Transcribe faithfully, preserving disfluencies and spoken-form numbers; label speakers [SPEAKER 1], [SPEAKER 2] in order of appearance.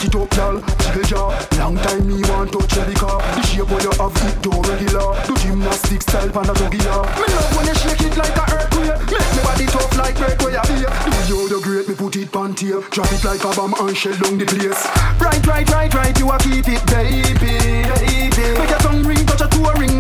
[SPEAKER 1] Back it up, y'all, jiggle jaw. Long time me want touch your car. The shape where you have it, don't regular. Do gymnastic style, pan a jugular. Me love when you shake it like a earthquake. Make me body tough like breakaway a beer. Do you the great, me put it on tape. Drop it like a bomb and shell down the place. Right, right, right, right, you a keep it, baby, baby. Make your tongue ring, touch a toe ring.